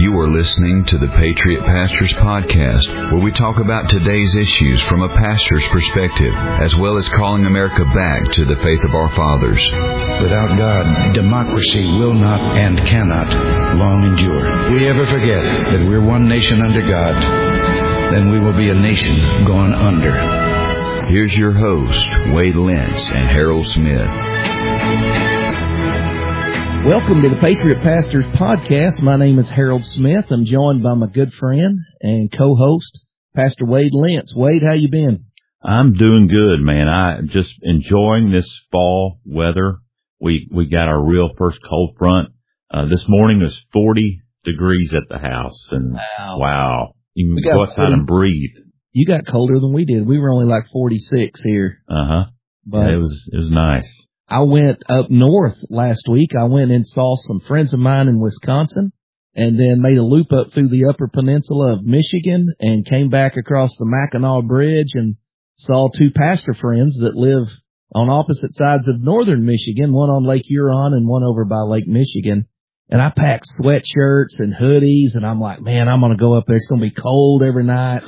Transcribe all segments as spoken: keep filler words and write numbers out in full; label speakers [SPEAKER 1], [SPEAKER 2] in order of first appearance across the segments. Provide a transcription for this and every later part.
[SPEAKER 1] You are listening to the Patriot Pastors Podcast, where we talk about today's issues from a pastor's perspective, as well as calling America back to the faith of our fathers.
[SPEAKER 2] Without God, democracy will not and cannot long endure. If we ever forget that we're one nation under God, then we will be a nation gone under.
[SPEAKER 1] Here's your host, Wade Lentz and Harold Smith.
[SPEAKER 3] Welcome to the Patriot Pastors Podcast. My name is Harold Smith. I'm joined by my good friend and co-host, Pastor Wade Lentz. Wade, how you been?
[SPEAKER 4] I'm doing good, man. I'm just enjoying this fall weather. We we got our real first cold front. Uh, this morning was forty degrees at the house, and
[SPEAKER 3] wow,
[SPEAKER 4] wow. You can go outside and breathe.
[SPEAKER 3] You got colder than we did. We were only like forty-six here.
[SPEAKER 4] Uh-huh.
[SPEAKER 3] But
[SPEAKER 4] yeah, it was it was nice.
[SPEAKER 3] I went up north last week. I went and saw some friends of mine in Wisconsin, and then made a loop up through the upper peninsula of Michigan and came back across the Mackinac Bridge and saw two pastor friends that live on opposite sides of northern Michigan, one on Lake Huron and one over by Lake Michigan. And I packed sweatshirts and hoodies, and I'm like, man, I'm going to go up there. It's going to be cold every night.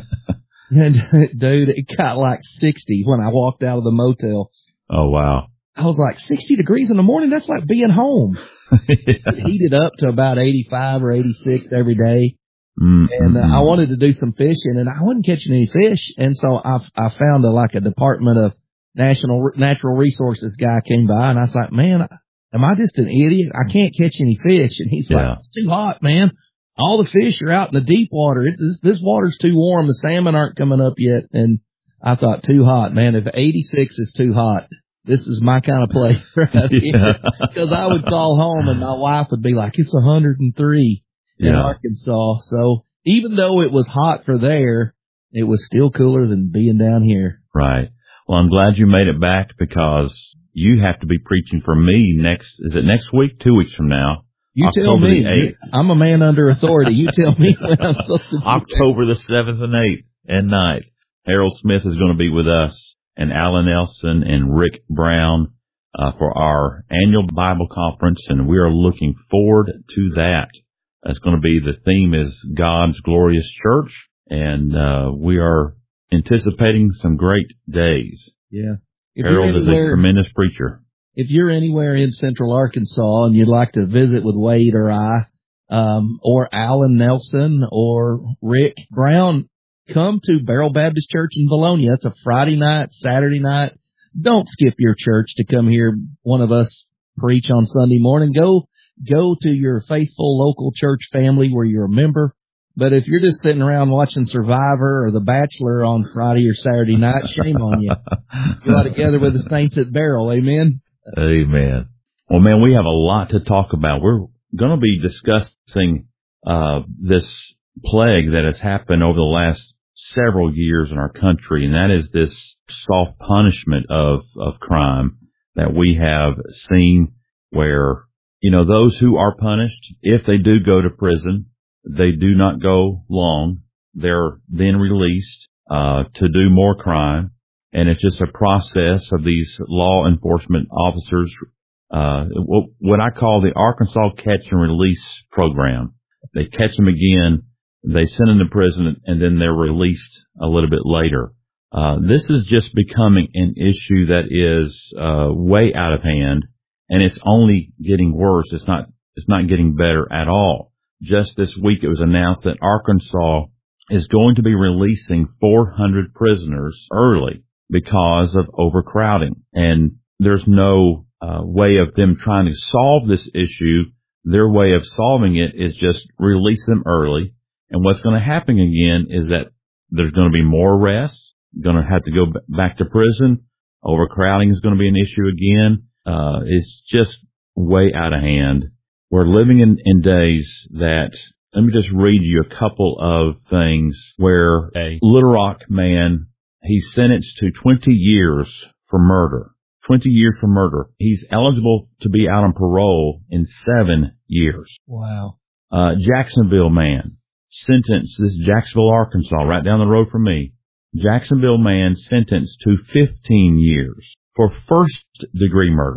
[SPEAKER 3] And dude, it got like sixty when I walked out of the motel.
[SPEAKER 4] Oh, wow.
[SPEAKER 3] I was like, sixty degrees in the morning? That's like being home. Yeah. It heated up to about eighty-five or eighty-six every day. Mm-hmm. And uh, I wanted to do some fishing, and I wasn't catching any fish. And so I, I found a, like a Department of National Natural Resources guy came by, and I was like, man, am I just an idiot? I can't catch any fish. And he's yeah. like, it's too hot, man. All the fish are out in the deep water. It, this, this water's too warm. The salmon aren't coming up yet. And I thought, too hot, man. If eighty-six is too hot, this is my kind of place right here. Because I would call home and my wife would be like, it's one hundred three in yeah. Arkansas. So even though it was hot for there, it was still cooler than being down here.
[SPEAKER 4] Right. Well, I'm glad you made it back, because you have to be preaching for me next, is it next week? Two weeks from now.
[SPEAKER 3] You
[SPEAKER 4] October
[SPEAKER 3] tell me.
[SPEAKER 4] the eighth.
[SPEAKER 3] I'm a man under authority. You tell me when I'm supposed to be
[SPEAKER 4] October the seventh and eighth at night. Harold Smith is going to be with us, and Alan Nelson and Rick Brown uh, for our annual Bible conference, and we are looking forward to that. That's going to be, the theme is God's Glorious Church, and uh, we are anticipating some great days.
[SPEAKER 3] Yeah. If
[SPEAKER 4] Harold is a tremendous preacher.
[SPEAKER 3] If you're anywhere in Central Arkansas and you'd like to visit with Wade or I, um, or Alan Nelson or Rick Brown, come to Beryl Baptist Church in Vilonia. It's a Friday night, Saturday night. Don't skip your church to come hear one of us preach on Sunday morning. Go, go to your faithful local church family where you're a member. But if you're just sitting around watching Survivor or The Bachelor on Friday or Saturday night, shame on you. Go out together with the saints at Beryl. Amen.
[SPEAKER 4] Amen. Well, man, we have a lot to talk about. We're going to be discussing uh this plague that has happened over the last several years in our country, and that is this soft punishment of, of crime that we have seen, where, you know, those who are punished, if they do go to prison, they do not go long. They're then released uh to do more crime. And it's just a process of these law enforcement officers, uh, what I call the Arkansas Catch and Release Program. They catch them again, they send them to prison, and then they're released a little bit later. Uh, this is just becoming an issue that is, uh, way out of hand, and it's only getting worse. It's not, it's not getting better at all. Just this week it was announced that Arkansas is going to be releasing four hundred prisoners early because of overcrowding. And there's no uh, way of them trying to solve this issue. Their way of solving it is just release them early. And what's going to happen again is that there's going to be more arrests, going to have to go b- back to prison. Overcrowding is going to be an issue again. Uh, it's just way out of hand. We're living in, in days that, let me just read you a couple of things where a Little Rock man, he's sentenced to twenty years for murder. twenty years for murder. He's eligible to be out on parole in seven years.
[SPEAKER 3] Wow.
[SPEAKER 4] Uh, Jacksonville man, sentenced, this is Jacksonville, Arkansas, right down the road from me. Jacksonville man sentenced to fifteen years for first degree murder.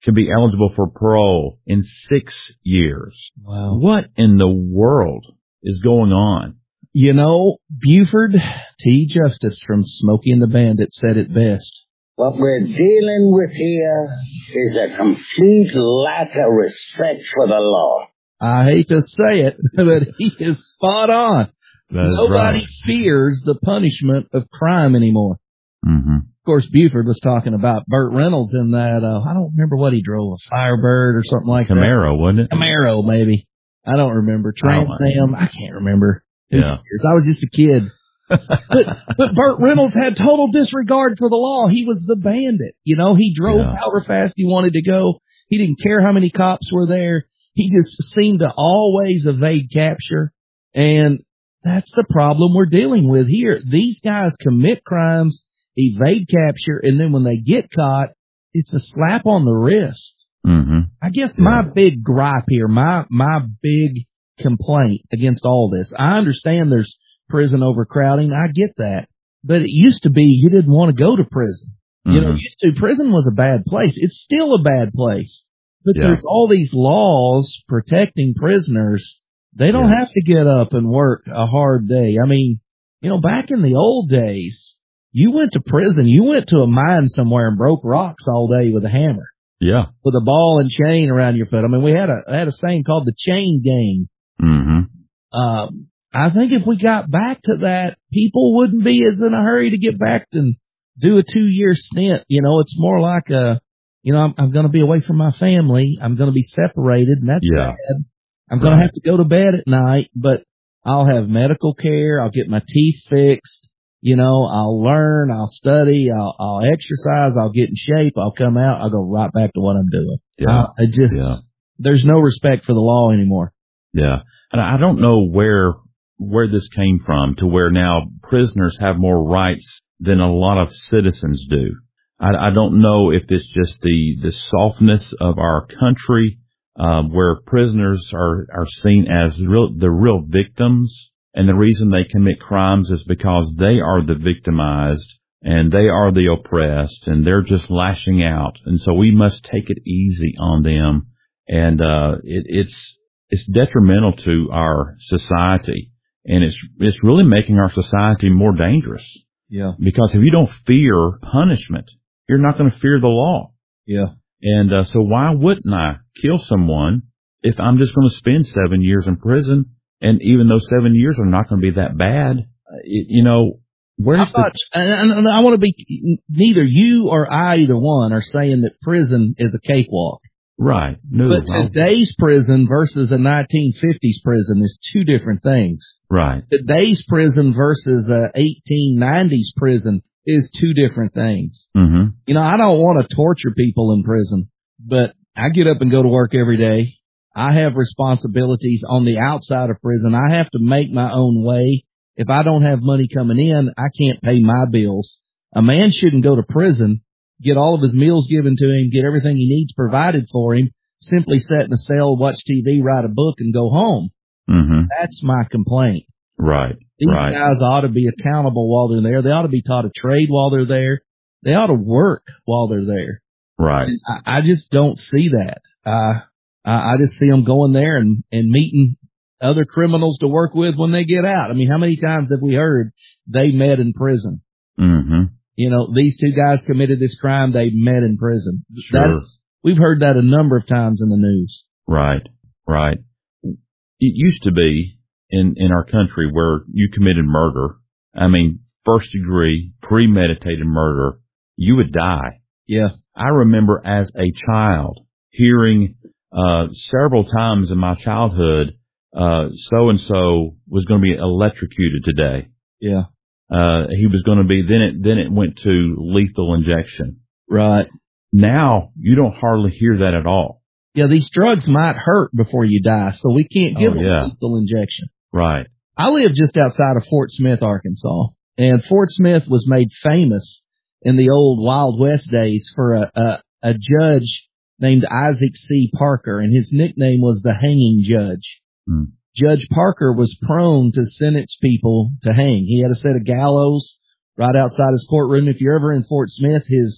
[SPEAKER 4] can be eligible for parole in six years.
[SPEAKER 3] Wow.
[SPEAKER 4] What in the world is going on?
[SPEAKER 3] You know, Buford T. Justice from Smokey and the Bandit said it best.
[SPEAKER 5] What we're dealing with here is a complete lack of respect for the law.
[SPEAKER 3] I hate to say it, but he is spot on. Nobody
[SPEAKER 4] right.
[SPEAKER 3] fears the punishment of crime anymore.
[SPEAKER 4] Mm-hmm.
[SPEAKER 3] Of course, Buford was talking about Burt Reynolds in that, uh, I don't remember what he drove, a Firebird or something like
[SPEAKER 4] Camaro,
[SPEAKER 3] that.
[SPEAKER 4] Camaro, wasn't it?
[SPEAKER 3] Camaro, maybe. I don't remember. Trans Am, I can't remember.
[SPEAKER 4] Yeah.
[SPEAKER 3] I was just a kid. but, but Burt Reynolds had total disregard for the law. He was the bandit. You know, he drove
[SPEAKER 4] yeah.
[SPEAKER 3] however fast he wanted to go. He didn't care how many cops were there. He just seemed to always evade capture. And that's the problem we're dealing with here. These guys commit crimes, evade capture, and then when they get caught, it's a slap on the wrist.
[SPEAKER 4] Mm-hmm.
[SPEAKER 3] I guess
[SPEAKER 4] yeah.
[SPEAKER 3] my big gripe here, my, my big complaint against all this, I understand there's prison overcrowding. I get that. But it used to be you didn't want to go to prison. Mm-hmm. You know, used to, prison was a bad place. It's still a bad place. But yeah. there's all these laws protecting prisoners. They don't yes. have to get up and work a hard day. I mean, you know, back in the old days, you went to prison. You went to a mine somewhere and broke rocks all day with a hammer.
[SPEAKER 4] Yeah.
[SPEAKER 3] With a ball and chain around your foot. I mean, we had a had a saying called the chain gang.
[SPEAKER 4] Mm-hmm.
[SPEAKER 3] Um, I think if we got back to that, people wouldn't be as in a hurry to get back and do a two-year stint. You know, it's more like a, you know, I'm, I'm going to be away from my family. I'm going to be separated, and that's
[SPEAKER 4] yeah.
[SPEAKER 3] bad. I'm going
[SPEAKER 4] right.
[SPEAKER 3] to have to go to bed at night, but I'll have medical care. I'll get my teeth fixed. You know, I'll learn. I'll study. I'll, I'll exercise. I'll get in shape. I'll come out. I'll go right back to what I'm doing.
[SPEAKER 4] Yeah.
[SPEAKER 3] Uh, I just,
[SPEAKER 4] yeah.
[SPEAKER 3] there's no respect for the law anymore.
[SPEAKER 4] Yeah. And I don't know where, where this came from to where now prisoners have more rights than a lot of citizens do. I, I don't know if it's just the, the softness of our country, uh, where prisoners are, are seen as real, the real victims. And the reason they commit crimes is because they are the victimized and they are the oppressed and they're just lashing out. And so we must take it easy on them. And, uh, it, it's, it's detrimental to our society. And it's, it's really making our society more dangerous.
[SPEAKER 3] Yeah.
[SPEAKER 4] Because if you don't fear punishment, you're not going to fear the law.
[SPEAKER 3] Yeah.
[SPEAKER 4] And, uh, so why wouldn't I kill someone if I'm just going to spend seven years in prison? And even though seven years are not going to be that bad, it, you know, where's the...
[SPEAKER 3] And, and I want to be, neither you or I, either one, are saying that prison is a cakewalk.
[SPEAKER 4] Right. No,
[SPEAKER 3] but today's prison versus a nineteen fifties prison is two different things.
[SPEAKER 4] Right.
[SPEAKER 3] Today's prison versus a eighteen nineties prison is two different things.
[SPEAKER 4] Mm-hmm.
[SPEAKER 3] You know, I don't want to torture people in prison, but I get up and go to work every day. I have responsibilities on the outside of prison. I have to make my own way. If I don't have money coming in, I can't pay my bills. A man shouldn't go to prison, get all of his meals given to him, get everything he needs provided for him, simply sit in a cell, watch T V, write a book, and go home.
[SPEAKER 4] Mm-hmm.
[SPEAKER 3] That's my complaint.
[SPEAKER 4] Right.
[SPEAKER 3] These
[SPEAKER 4] right.
[SPEAKER 3] guys ought to be accountable while they're there. They ought to be taught a trade while they're there. They ought to work while they're there.
[SPEAKER 4] Right.
[SPEAKER 3] I, I just don't see that. Uh, I just see them going there and, and meeting other criminals to work with when they get out. I mean, how many times have we heard they met in prison?
[SPEAKER 4] Mm-hmm.
[SPEAKER 3] You know, these two guys committed this crime. They met in prison.
[SPEAKER 4] Sure.
[SPEAKER 3] That's, we've heard that a number of times in the news.
[SPEAKER 4] Right. Right. It used to be in, in our country where you committed murder. I mean, first degree, premeditated murder, you would die.
[SPEAKER 3] Yeah.
[SPEAKER 4] I remember as a child hearing Uh, several times in my childhood, uh, so-and-so was going to be electrocuted today.
[SPEAKER 3] Yeah.
[SPEAKER 4] Uh, he was going to be, then it, then it went to lethal injection.
[SPEAKER 3] Right.
[SPEAKER 4] Now, you don't hardly hear that at all.
[SPEAKER 3] Yeah, these drugs might hurt before you die, so we can't give
[SPEAKER 4] oh,
[SPEAKER 3] them
[SPEAKER 4] yeah.
[SPEAKER 3] lethal injection.
[SPEAKER 4] Right.
[SPEAKER 3] I live just outside of Fort Smith, Arkansas, and Fort Smith was made famous in the old Wild West days for a, a, a judge named Isaac C. Parker, and his nickname was the Hanging Judge.
[SPEAKER 4] Hmm.
[SPEAKER 3] Judge Parker was prone to sentence people to hang. He had a set of gallows right outside his courtroom. If you're ever in Fort Smith, his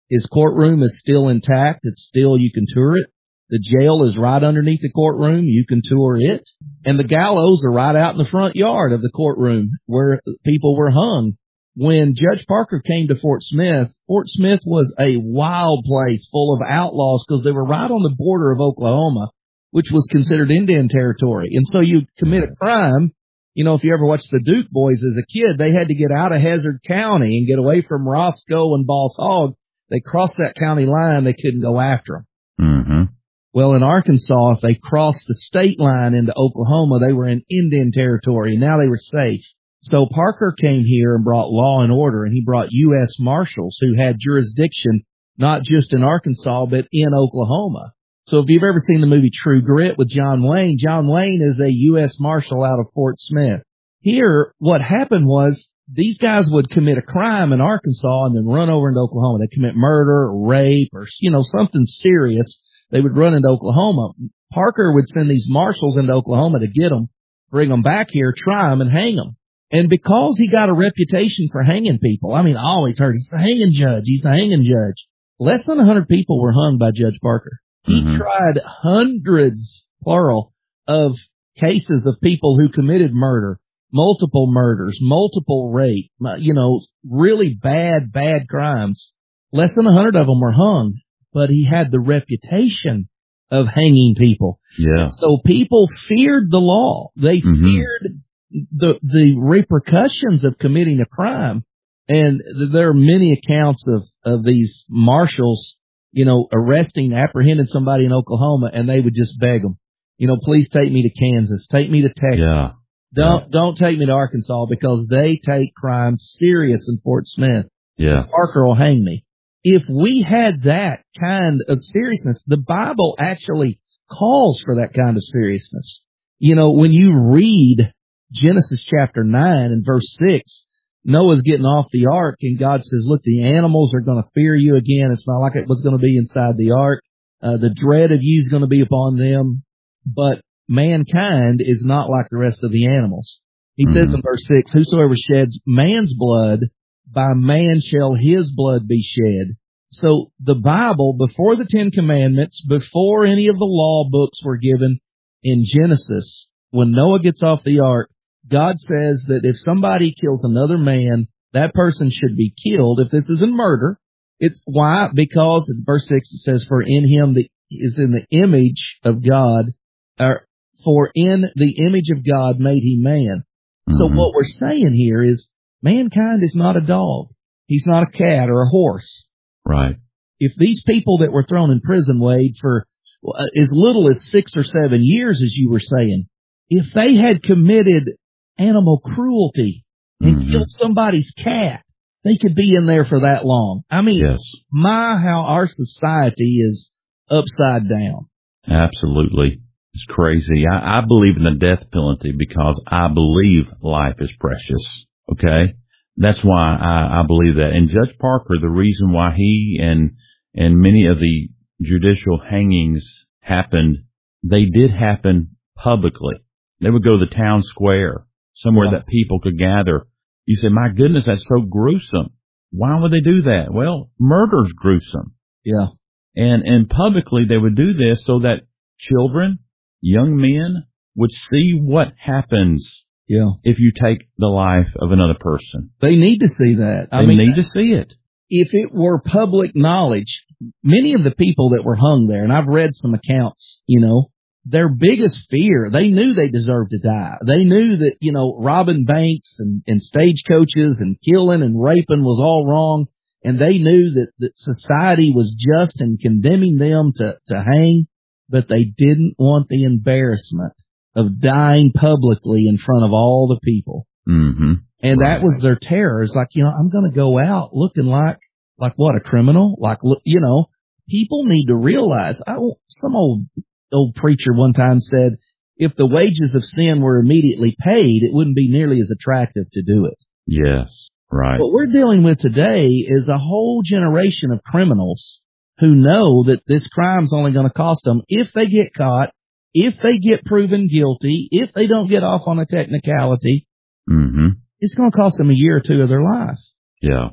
[SPEAKER 3] His courtroom is still intact. It's still, you can tour it. The jail is right underneath the courtroom. You can tour it. And the gallows are right out in the front yard of the courtroom where people were hung. When Judge Parker came to Fort Smith, Fort Smith was a wild place full of outlaws because they were right on the border of Oklahoma, which was considered Indian territory. And so you commit a crime. You know, if you ever watched the Duke Boys as a kid, they had to get out of Hazard County and get away from Roscoe and Boss Hogg. They crossed that county line. They couldn't go after them.
[SPEAKER 4] Mm-hmm.
[SPEAKER 3] Well, in Arkansas, if they crossed the state line into Oklahoma, they were in Indian territory, and now they were safe. So Parker came here and brought law and order, and he brought U S Marshals who had jurisdiction not just in Arkansas, but in Oklahoma. So if you've ever seen the movie True Grit with John Wayne, John Wayne is a U S Marshal out of Fort Smith. Here, what happened was these guys would commit a crime in Arkansas and then run over into Oklahoma. They'd commit murder, or rape, or, you know, something serious. They would run into Oklahoma. Parker would send these marshals into Oklahoma to get them, bring them back here, try them, and hang them. And because he got a reputation for hanging people, I mean, I always heard he's the hanging judge, he's the hanging judge. Less than one hundred people were hung by Judge Parker. He mm-hmm. tried hundreds, plural, of cases of people who committed murder, multiple murders, multiple rape, you know, really bad, bad crimes. Less than one hundred of them were hung, but he had the reputation of hanging people.
[SPEAKER 4] Yeah.
[SPEAKER 3] So people feared the law. They mm-hmm. feared the the repercussions of committing a crime. And there are many accounts of, of these marshals, you know, arresting, apprehending somebody in Oklahoma, and they would just beg them, you know, please take me to Kansas, take me to Texas.
[SPEAKER 4] Yeah.
[SPEAKER 3] Don't,
[SPEAKER 4] yeah.
[SPEAKER 3] don't take me to Arkansas because they take crime serious in Fort Smith.
[SPEAKER 4] Yeah.
[SPEAKER 3] Parker will hang me. If we had that kind of seriousness, the Bible actually calls for that kind of seriousness. You know, when you read Genesis chapter nine and verse six, Noah's getting off the ark and God says, look, the animals are going to fear you again. It's not like it was going to be inside the ark. Uh, the dread of you is going to be upon them, but mankind is not like the rest of the animals. He mm-hmm. says in verse six, whosoever sheds man's blood, by man shall his blood be shed. So the Bible, before the Ten Commandments, before any of the law books were given in Genesis, when Noah gets off the ark, God says that if somebody kills another man, that person should be killed. If this isn't murder, it's why? Because in verse six it says, for in him that is in the image of God, or for in the image of God made he man. Mm-hmm. So what we're saying here is mankind is not a dog. He's not a cat or a horse.
[SPEAKER 4] Right.
[SPEAKER 3] If these people that were thrown in prison, Wade, for as little as six or seven years, as you were saying, if they had committed animal cruelty and mm-hmm. killed somebody's cat, they could be in there for that long. I mean,
[SPEAKER 4] yes.
[SPEAKER 3] my, how our society is upside down.
[SPEAKER 4] Absolutely. It's crazy. I, I believe in the death penalty because I believe life is precious. Okay? That's why I, I believe that. And Judge Parker, the reason why he and and many of the judicial hangings happened, they did happen publicly. They would go to the town square, somewhere yeah. that people could gather. You say, my goodness, that's so gruesome. Why would they do that? Well, murder's gruesome.
[SPEAKER 3] Yeah.
[SPEAKER 4] And and publicly they would do this so that children, young men would see what happens
[SPEAKER 3] yeah.
[SPEAKER 4] if you take the life of another person.
[SPEAKER 3] They need to see that. I
[SPEAKER 4] they
[SPEAKER 3] mean,
[SPEAKER 4] need to see it.
[SPEAKER 3] If it were public knowledge, many of the people that were hung there, and I've read some accounts, you know, their biggest fear, they knew they deserved to die. They knew that, you know, robbing banks and, and stagecoaches and killing and raping was all wrong. And they knew that, that society was just in condemning them to, to hang, but they didn't want the embarrassment of dying publicly in front of all the people.
[SPEAKER 4] Mm-hmm.
[SPEAKER 3] And
[SPEAKER 4] right.
[SPEAKER 3] that was their terror. It's like, you know, I'm going to go out looking like, like what, a criminal? Like, you know, people need to realize, I, some old, old preacher one time said, if the wages of sin were immediately paid, it wouldn't be nearly as attractive to do it.
[SPEAKER 4] Yes, right.
[SPEAKER 3] What we're dealing with today is a whole generation of criminals who know that this crime's only going to cost them if they get caught, if they get proven guilty, if they don't get off on a technicality.
[SPEAKER 4] Mm-hmm.
[SPEAKER 3] It's going to cost them a year or two of their life.
[SPEAKER 4] Yeah.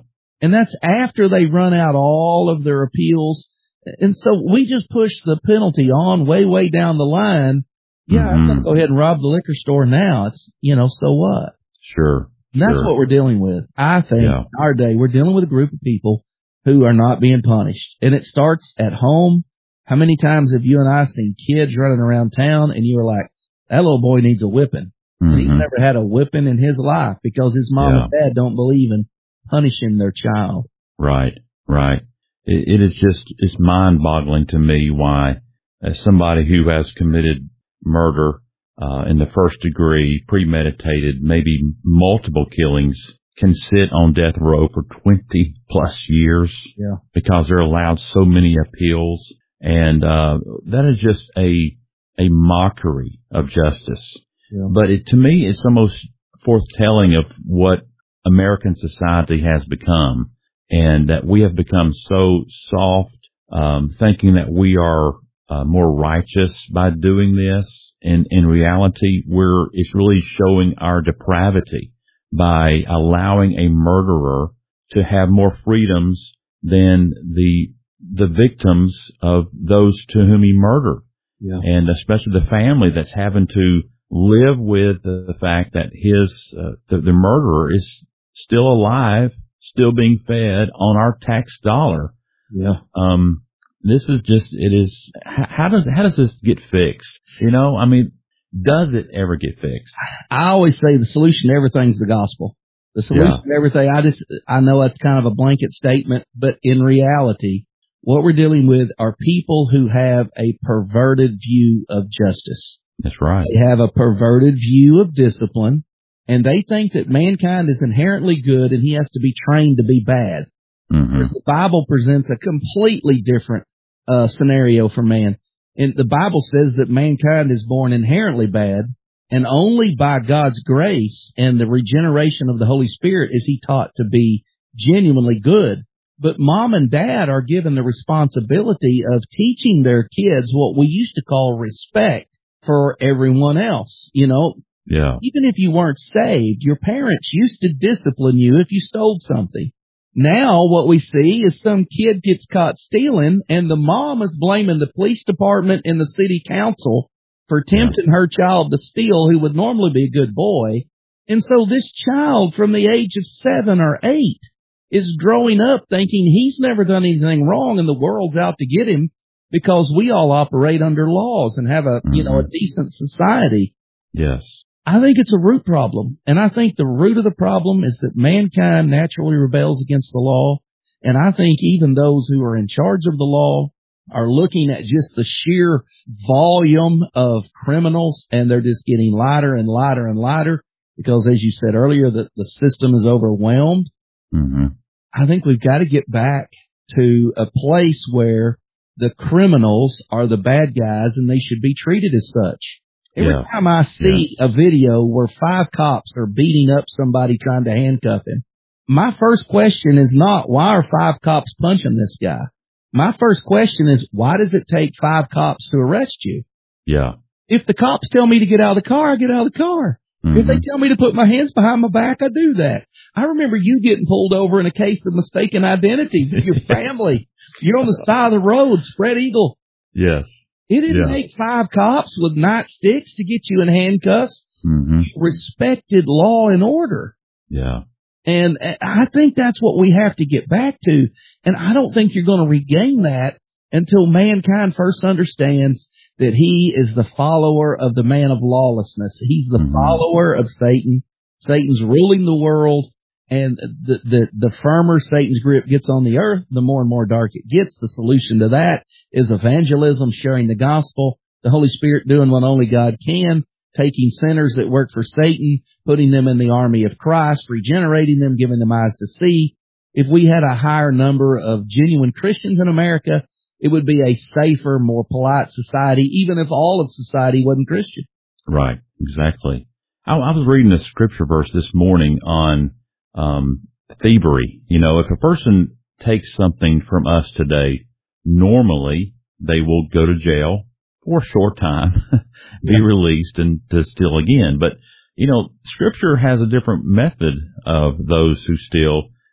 [SPEAKER 3] And that's after they run out all of their appeals. And so we just push the penalty on way, way down the line. Yeah, mm-hmm. I'm going to go ahead and rob the liquor store now. It's, you know, so what?
[SPEAKER 4] Sure.
[SPEAKER 3] And that's
[SPEAKER 4] sure.
[SPEAKER 3] what we're dealing with. I think
[SPEAKER 4] yeah.
[SPEAKER 3] in our day, we're dealing with a group of people who are not being punished. And it starts at home. How many times have you and I seen kids running around town and you were like, that little boy needs a whipping. Mm-hmm. And he's never had a whipping in his life because his mom yeah. and dad don't believe in punishing their child.
[SPEAKER 4] Right, right. It, it is just, it's mind-boggling to me why, as somebody who has committed murder uh, in the first degree, premeditated, maybe multiple killings, can sit on death row for twenty plus years
[SPEAKER 3] yeah.
[SPEAKER 4] because they're allowed so many appeals. And uh that is just a a mockery of justice.
[SPEAKER 3] Yeah.
[SPEAKER 4] But it, to me, it's almost foretelling of what American society has become, and that we have become so soft, um, thinking that we are uh, more righteous by doing this. And in reality, we're it's really showing our depravity by allowing a murderer to have more freedoms than the the victims of those to whom he murdered.
[SPEAKER 3] Yeah.
[SPEAKER 4] And especially the family that's having to live with the, the fact that his, uh, the, the murderer is still alive, still being fed on our tax dollar.
[SPEAKER 3] Yeah.
[SPEAKER 4] Um, this is just, it is, how does, how does this get fixed? You know, I mean, does it ever get fixed?
[SPEAKER 3] I always say the solution to everything's the gospel. The solution
[SPEAKER 4] yeah.
[SPEAKER 3] to everything, I just, I know that's kind of a blanket statement, but in reality, what we're dealing with are people who have a perverted view of justice.
[SPEAKER 4] That's right.
[SPEAKER 3] They have a perverted view of discipline, and they think that mankind is inherently good and he has to be trained to be bad.
[SPEAKER 4] Mm-hmm.
[SPEAKER 3] The Bible presents a completely different uh, scenario for man. And the Bible says that mankind is born inherently bad, and only by God's grace and the regeneration of the Holy Spirit is he taught to be genuinely good. But mom and dad are given the responsibility of teaching their kids what we used to call respect for everyone else. You know,
[SPEAKER 4] yeah.
[SPEAKER 3] Even if you weren't saved, your parents used to discipline you if you stole something. Now what we see is some kid gets caught stealing and the mom is blaming the police department and the city council for tempting yeah. her child to steal, who would normally be a good boy. And so this child from the age of seven or eight is growing up thinking he's never done anything wrong and the world's out to get him because we all operate under laws and have a, mm-hmm. you know, a decent society.
[SPEAKER 4] Yes.
[SPEAKER 3] I think it's a root problem. And I think the root of the problem is that mankind naturally rebels against the law. And I think even those who are in charge of the law are looking at just the sheer volume of criminals, and they're just getting lighter and lighter and lighter because, as you said earlier, the, the system is overwhelmed.
[SPEAKER 4] Mm-hmm.
[SPEAKER 3] I think we've got to get back to a place where the criminals are the bad guys and they should be treated as such. Every
[SPEAKER 4] yeah.
[SPEAKER 3] time I see yeah. a video where five cops are beating up somebody trying to handcuff him, my first question is not, why are five cops punching this guy? My first question is, why does it take five cops to arrest you?
[SPEAKER 4] Yeah.
[SPEAKER 3] If the cops tell me to get out of the car, I get out of the car. Mm-hmm. If they tell me to put my hands behind my back, I do that. I remember you getting pulled over in a case of mistaken identity with your family. You're on the side of the road, spread eagle.
[SPEAKER 4] Yes.
[SPEAKER 3] It didn't
[SPEAKER 4] yeah.
[SPEAKER 3] take five cops with nightsticks to get you in handcuffs.
[SPEAKER 4] Mm-hmm.
[SPEAKER 3] You respected law and order.
[SPEAKER 4] Yeah.
[SPEAKER 3] And I think that's what we have to get back to. And I don't think you're going to regain that until mankind first understands that he is the follower of the man of lawlessness. He's the mm-hmm. follower of Satan. Satan's ruling the world. And the, the, the firmer Satan's grip gets on the earth, the more and more dark it gets. The solution to that is evangelism, sharing the gospel, the Holy Spirit doing what only God can, taking sinners that work for Satan, putting them in the army of Christ, regenerating them, giving them eyes to see. If we had a higher number of genuine Christians in America, it would be a safer, more polite society, even if all of society wasn't Christian.
[SPEAKER 4] Right, exactly. I, I was reading a scripture verse this morning on um thievery. You know, if a person takes something from us today, normally they will go to jail for a short time, be yeah. released, and to steal again. But, you know, Scripture has a different method of those who steal.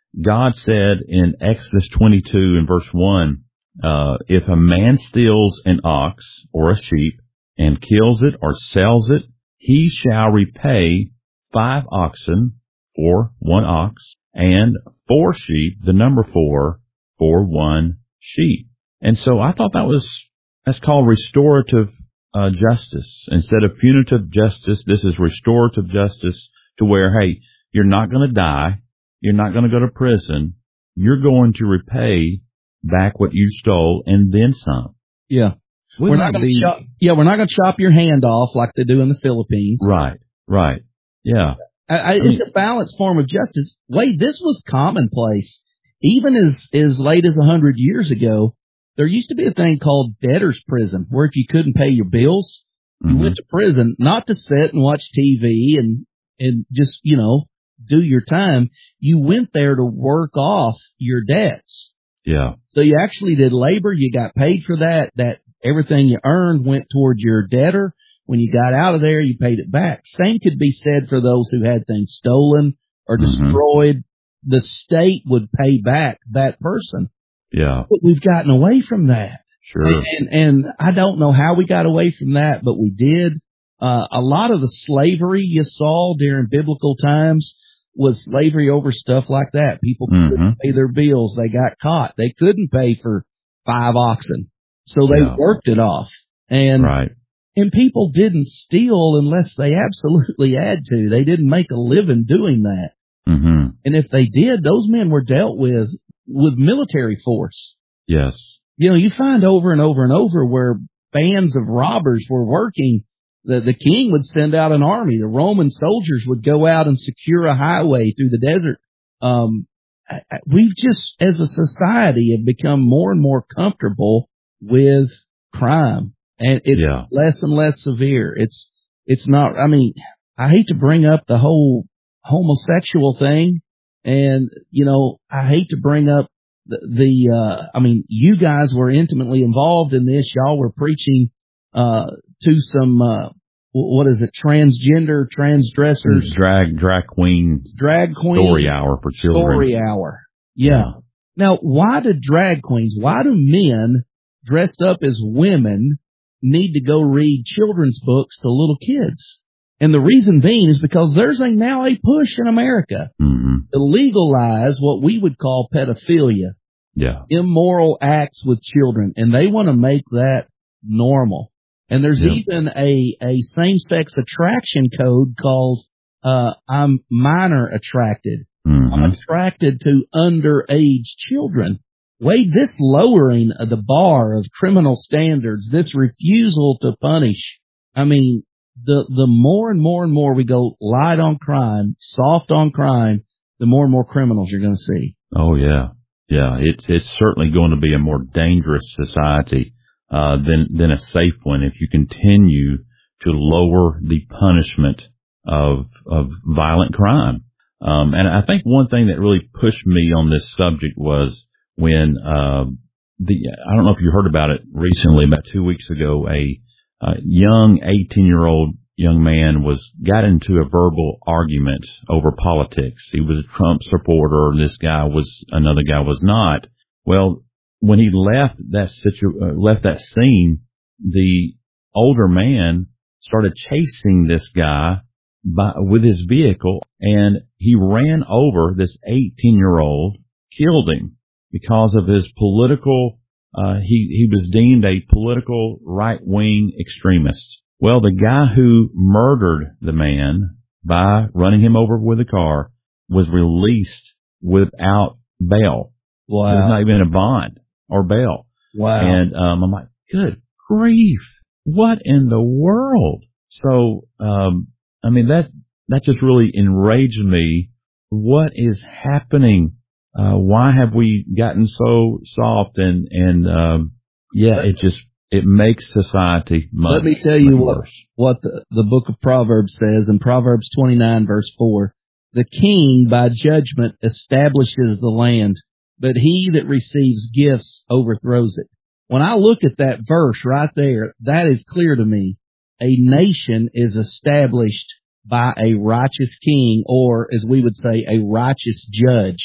[SPEAKER 4] God said in Exodus twenty-two in verse one, uh, if a man steals an ox or a sheep and kills it or sells it, he shall repay five oxen for one ox and four sheep, the number four, for one sheep. And so I thought that was, that's called restorative uh, justice. Instead of punitive justice, this is restorative justice to where, hey, you're not going to die. You're not going to go to prison. You're going to repay back what you stole and then some.
[SPEAKER 3] Yeah.
[SPEAKER 4] Wouldn't
[SPEAKER 3] we're not going
[SPEAKER 4] be...
[SPEAKER 3] to chop, yeah, we're not going to chop your hand off like they do in the Philippines.
[SPEAKER 4] Right, right. Yeah.
[SPEAKER 3] I, I, it's I mean, a balanced form of justice. Wade, this was commonplace. Even as, as late as a hundred years ago, there used to be a thing called debtor's prison, where if you couldn't pay your bills, you mm-hmm. went to prison, not to sit and watch T V and, and just, you know, do your time. You went there to work off your debts.
[SPEAKER 4] Yeah.
[SPEAKER 3] So you actually did labor. You got paid for that. That everything you earned went toward your debtor. When you got out of there, you paid it back. Same could be said for those who had things stolen or destroyed. Mm-hmm. The state would pay back that person.
[SPEAKER 4] Yeah.
[SPEAKER 3] But we've gotten away from that.
[SPEAKER 4] Sure.
[SPEAKER 3] And, and I don't know how we got away from that, but we did. Uh, a lot of the slavery you saw during biblical times was slavery over stuff like that. People couldn't mm-hmm. pay their bills. They got caught. They couldn't pay for five oxen. So they yeah. worked it off. And,
[SPEAKER 4] right.
[SPEAKER 3] and people didn't steal unless they absolutely had to. They didn't make a living doing that.
[SPEAKER 4] Mm-hmm.
[SPEAKER 3] And if they did, those men were dealt with with military force.
[SPEAKER 4] Yes.
[SPEAKER 3] You know, you find over and over and over where bands of robbers were working. The, the king would send out an army. The Roman soldiers would go out and secure a highway through the desert. Um, I, I, we've just, as a society, have become more and more comfortable with crime, and it's
[SPEAKER 4] yeah.
[SPEAKER 3] less and less severe. It's, it's not, I mean, I hate to bring up the whole homosexual thing, and, you know, I hate to bring up the, the uh, I mean, you guys were intimately involved in this. Y'all were preaching, uh, to some, uh, what is it, transgender, transdressers?
[SPEAKER 4] Drag, drag queen.
[SPEAKER 3] Drag queen.
[SPEAKER 4] Story hour for children.
[SPEAKER 3] Story hour. Yeah. yeah. Now, why do drag queens, why do men dressed up as women need to go read children's books to little kids? And the reason being is because there's a now a push in America
[SPEAKER 4] mm-hmm.
[SPEAKER 3] to legalize what we would call pedophilia.
[SPEAKER 4] Yeah.
[SPEAKER 3] Immoral acts with children. And they want to make that normal. And there's
[SPEAKER 4] yeah.
[SPEAKER 3] even a, a same-sex attraction code called, uh, I'm minor attracted.
[SPEAKER 4] Mm-hmm.
[SPEAKER 3] I'm attracted to underage children. Wade, this lowering of the bar of criminal standards, this refusal to punish, I mean, the, the more and more and more we go light on crime, soft on crime, the more and more criminals you're going to see.
[SPEAKER 4] Oh, yeah. Yeah. It's, it's certainly going to be a more dangerous society. Uh, than, than a safe one if you continue to lower the punishment of, of violent crime. Um, and I think one thing that really pushed me on this subject was when, uh, the, I don't know if you heard about it recently, about two weeks ago, a, a young eighteen year old young man was, got into a verbal argument over politics. He was a Trump supporter. This guy was, another guy was not. Well, when he left that situ, uh, left that scene, the older man started chasing this guy by, with his vehicle, and he ran over this eighteen year old, killed him because of his political, uh, he, he was deemed a political right wing extremist. Well, the guy who murdered the man by running him over with a car was released without bail.
[SPEAKER 3] Wow.
[SPEAKER 4] There's not even a bond or bail.
[SPEAKER 3] Wow.
[SPEAKER 4] And, um, I'm like, good grief. What in the world? So, um, I mean, that, that just really enraged me. What is happening? Uh, why have we gotten so soft and, and, um, yeah, it just, it makes society much
[SPEAKER 3] Let me tell you what,
[SPEAKER 4] worse.
[SPEAKER 3] what the, the book of Proverbs says in Proverbs twenty-nine verse four. The king by judgment establishes the land, but he that receives gifts overthrows it. When I look at that verse right there, that is clear to me. A nation is established by a righteous king, or as we would say, a righteous judge.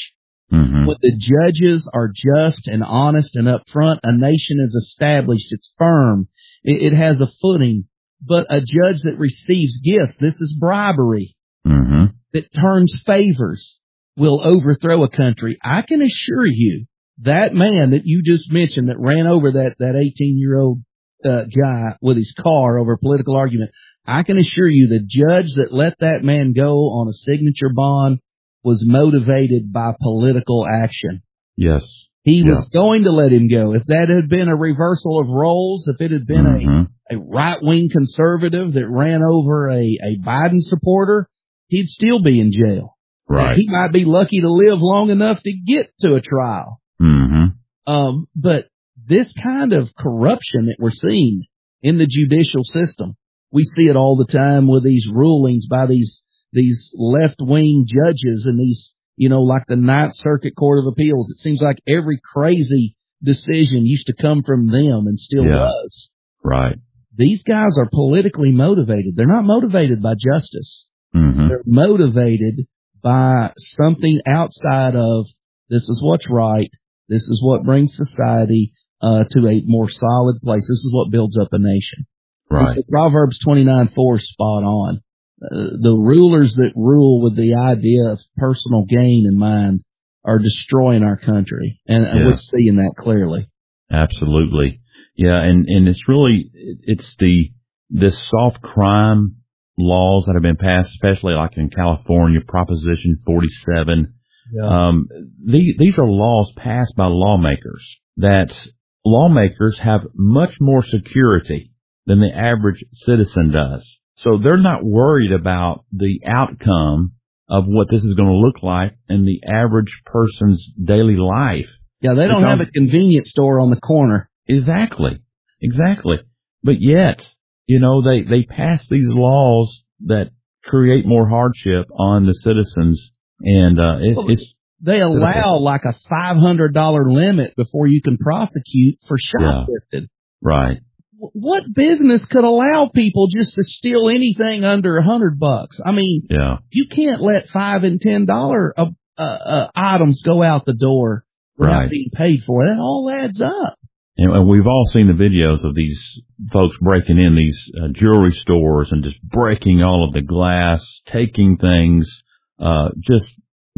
[SPEAKER 4] Mm-hmm.
[SPEAKER 3] When the judges are just and honest and upfront, a nation is established. It's firm. It, it has a footing. But a judge that receives gifts, this is bribery,
[SPEAKER 4] mm-hmm.
[SPEAKER 3] that turns favors, will overthrow a country. I can assure you that man that you just mentioned that ran over that, that eighteen-year-old uh, guy with his car over a political argument, I can assure you the judge that let that man go on a signature bond was motivated by political action.
[SPEAKER 4] Yes.
[SPEAKER 3] He
[SPEAKER 4] yeah.
[SPEAKER 3] was going to let him go. If that had been a reversal of roles, if it had been mm-hmm. a, a right-wing conservative that ran over a, a Biden supporter, he'd still be in jail.
[SPEAKER 4] Right.
[SPEAKER 3] He might be lucky to live long enough to get to a trial.
[SPEAKER 4] Mm-hmm.
[SPEAKER 3] Um, but this kind of corruption that we're seeing in the judicial system, we see it all the time with these rulings by these these left-wing judges and these, you know, like the Ninth Circuit Court of Appeals. It seems like every crazy decision used to come from them and still
[SPEAKER 4] yeah.
[SPEAKER 3] does.
[SPEAKER 4] Right.
[SPEAKER 3] These guys are politically motivated. They're not motivated by justice.
[SPEAKER 4] Mm-hmm.
[SPEAKER 3] They're motivated by something outside of this is what's right. This is what brings society uh, to a more solid place. This is what builds up a nation.
[SPEAKER 4] Right.
[SPEAKER 3] So Proverbs twenty-nine four is spot on. Uh, the rulers that rule with the idea of personal gain in mind are destroying our country, and, and
[SPEAKER 4] yes.
[SPEAKER 3] we're seeing that clearly.
[SPEAKER 4] Absolutely, yeah, and and it's really it's the this soft crime laws that have been passed, especially like in California, Proposition forty-seven.
[SPEAKER 3] Yeah.
[SPEAKER 4] Um, these these are laws passed by lawmakers that lawmakers have much more security than the average citizen does. So they're not worried about the outcome of what this is going to look like in the average person's daily life.
[SPEAKER 3] Yeah, they don't
[SPEAKER 4] because,
[SPEAKER 3] have a convenience store on the corner.
[SPEAKER 4] Exactly. Exactly. But yet, you know, they, they pass these laws that create more hardship on the citizens, and uh, it,
[SPEAKER 3] well,
[SPEAKER 4] it's...
[SPEAKER 3] They allow like a five hundred dollars limit before you can prosecute for shoplifting.
[SPEAKER 4] Yeah, right.
[SPEAKER 3] What business could allow people just to steal anything under a hundred bucks? I mean,
[SPEAKER 4] yeah.
[SPEAKER 3] you can't let five and ten dollar uh, uh, uh, items go out the door without
[SPEAKER 4] right.
[SPEAKER 3] being paid for. That all adds up.
[SPEAKER 4] And, and we've all seen the videos of these folks breaking in these uh, jewelry stores and just breaking all of the glass, taking things, uh, just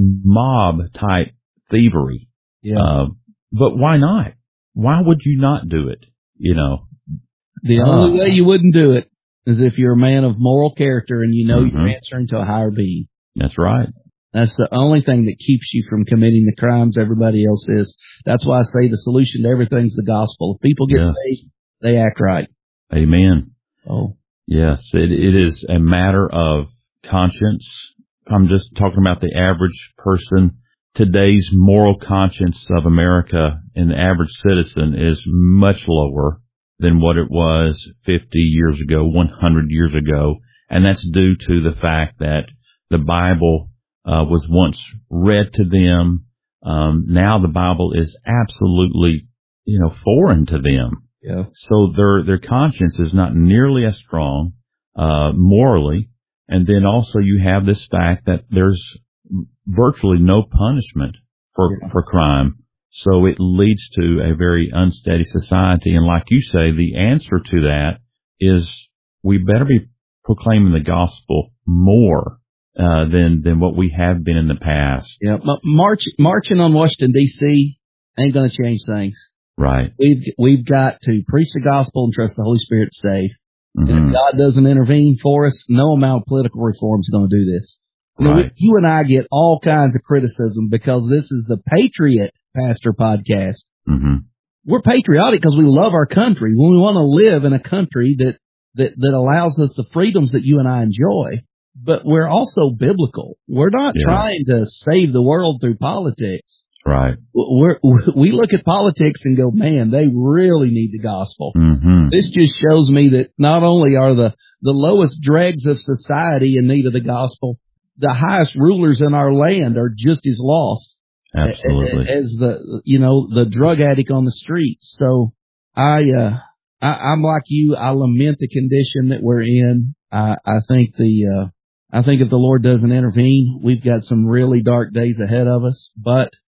[SPEAKER 4] mob type thievery.
[SPEAKER 3] Yeah.
[SPEAKER 4] Uh, but why not? Why would you not do it? You know.
[SPEAKER 3] The only uh, way you wouldn't do it is if you're a man of moral character and you know
[SPEAKER 4] mm-hmm.
[SPEAKER 3] you're answering to a higher being.
[SPEAKER 4] That's right.
[SPEAKER 3] That's the only thing that keeps you from committing the crimes everybody else is. That's why I say the solution to everything's the gospel. If people get
[SPEAKER 4] yeah.
[SPEAKER 3] saved, they act right.
[SPEAKER 4] Amen.
[SPEAKER 3] Oh,
[SPEAKER 4] yes, it, it is a matter of conscience. I'm just talking about the average person. Today's moral conscience of America and the average citizen is much lower than what it was fifty years ago, one hundred years ago. And that's due to the fact that the Bible uh, was once read to them. Um, now the Bible is absolutely, you know, foreign to them.
[SPEAKER 3] Yeah.
[SPEAKER 4] So their, their conscience is not nearly as strong, uh, morally. And then also you have this fact that there's virtually no punishment for,
[SPEAKER 3] yeah.
[SPEAKER 4] for crime. So it leads to a very unsteady society. And like you say, the answer to that is we better be proclaiming the gospel more uh, than than what we have been in the past.
[SPEAKER 3] Yeah, March, marching on Washington, D C ain't going to change things.
[SPEAKER 4] Right.
[SPEAKER 3] We've we've got to preach the gospel and trust the Holy Spirit to save.
[SPEAKER 4] Mm-hmm.
[SPEAKER 3] And if God doesn't intervene for us, no amount of political reform is going to do this.
[SPEAKER 4] Right.
[SPEAKER 3] I mean, you and I get all kinds of criticism because this is the Patriot Pastor podcast.
[SPEAKER 4] Mm-hmm.
[SPEAKER 3] We're patriotic because we love our country. When we want to live in a country that, that, that allows us the freedoms that you and I enjoy, but we're also biblical. We're not
[SPEAKER 4] yeah.
[SPEAKER 3] trying to save the world through politics.
[SPEAKER 4] Right.
[SPEAKER 3] We're, we look at politics and go, man, they really need the gospel.
[SPEAKER 4] Mm-hmm.
[SPEAKER 3] This just shows me that not only are the, the lowest dregs of society in need of the gospel, the highest rulers in our land are just as lost.
[SPEAKER 4] Absolutely.
[SPEAKER 3] As the, you know, the drug addict on the streets. So I, uh, I, I'm like you. I lament the condition that we're in. I, I think the, uh, I think if the Lord doesn't intervene, we've got some really dark days ahead of us, but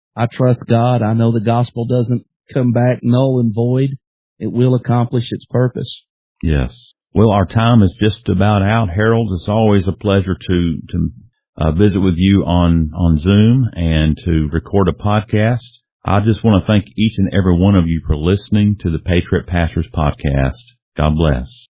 [SPEAKER 3] I trust God. I know the gospel doesn't come back null and void. It will accomplish its purpose.
[SPEAKER 4] Yes. Well, our time is just about out, Harold. It's always a pleasure to to uh, visit with you on, on Zoom and to record a podcast. I just want to thank each and every one of you for listening to the Patriot Pastors Podcast. God bless.